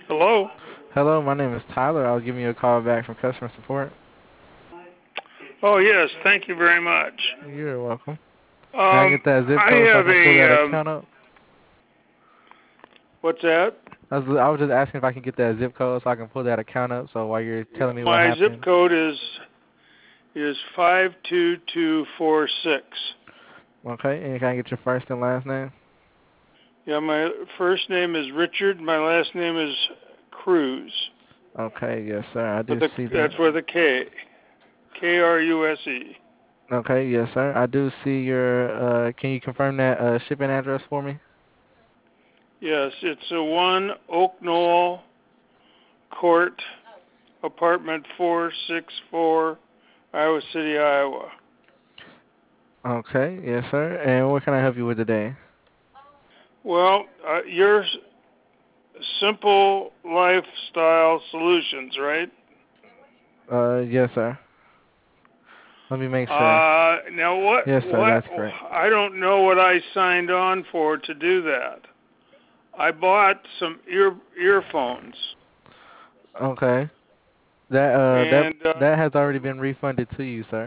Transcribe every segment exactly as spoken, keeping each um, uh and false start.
Hello? Hello, my name is Tyler. I was giving you a call back from customer support. Oh, yes, thank you very much. You're welcome. Can I Um, get that zip I code so I have can pull that a, um, account up? what's that? I was, I was just asking if I can get that zip code so I can pull that account up. So while you're Yeah, telling me what my zip happened. code is is five two two four six. Okay, and can I get your first and last name? Yeah, my first name is Richard. My last name is Cruz. Okay, yes, sir. I With do a, see that. that's with a K. K R U S E. Okay, yes, sir. I do see your, uh, can you confirm that uh, shipping address for me? Yes, it's a one Oak Knoll Court, apartment four six four, Iowa City, Iowa. Okay, yes, sir. And what can I help you with today? Well, uh, your Simple Lifestyle Solutions, right? Uh, yes, sir. Let me make sure. Uh, now what? Yes, sir, What? that's correct. I don't know what I signed on for to do that. I bought some ear earphones, Okay. That, uh, that, and uh, that has already been refunded to you, sir.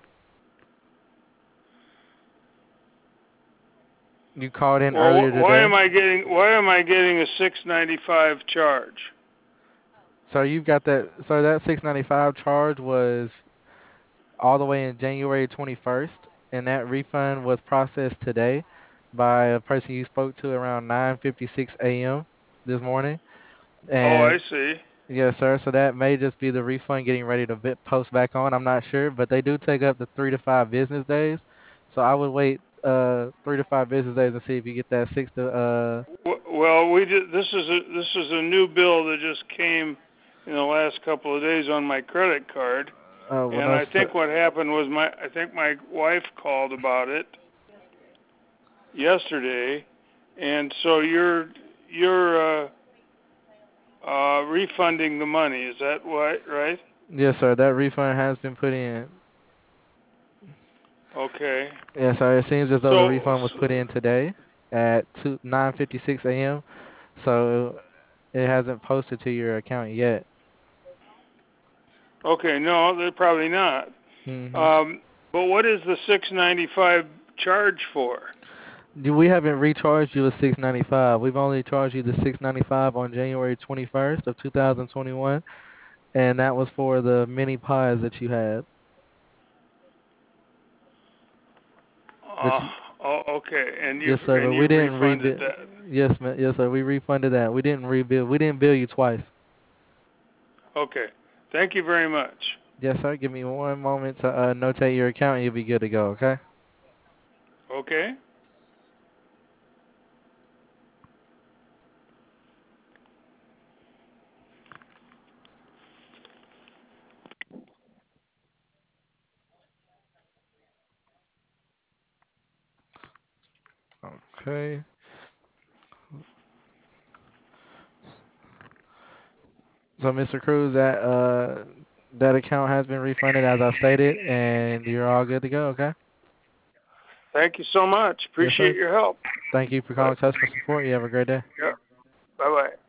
You called in well, earlier wh- why am today. I getting why am I getting a six ninety five charge? So you've got that. So that six ninety-five charge was all the way in January twenty-first, and that refund was processed today by a person you spoke to around nine fifty-six a m this morning. Oh, I And see. yes, sir. So that may just be the refund getting ready to bit post back on. I'm not sure, but they do take up to three to five business days. So I would wait uh three to five business days and see if you get that six to uh W- Well, we did. This is a this is a new bill that just came in the last couple of days on my credit card. uh well And no I sir. think what happened was my I think my wife called about it yesterday, and so you're you're uh, uh, refunding the money. Is that what right? Yes, sir. That refund has been put in. Okay. Yeah, so it seems as though the So, refund was put in today at two nine fifty-six a m. So it hasn't posted to your account yet. okay, no, they're probably not. hmm Um, but what is the six ninety-five charge for? We haven't recharged you a six ninety-five. We've only charged you the six ninety-five on January twenty-first of two thousand twenty-one, and that was for the mini pies that you had. That Uh, you, oh, okay, and you yes, sir. and But we you didn't refunded rebill. that. Yes, ma- yes, sir. We refunded that. We didn't rebill. We didn't bill you twice. Okay. Thank you very much. Yes, sir. Give me one moment to uh, notate your account, and you'll be good to go. Okay. Okay. Okay. So, mister Cruz, that uh that account has been refunded as I stated, and you're all good to go. Okay. Thank you so much. Yes, Appreciate sir. your help. Thank you for Bye. calling customer support. You have a great day. Yeah. Bye bye.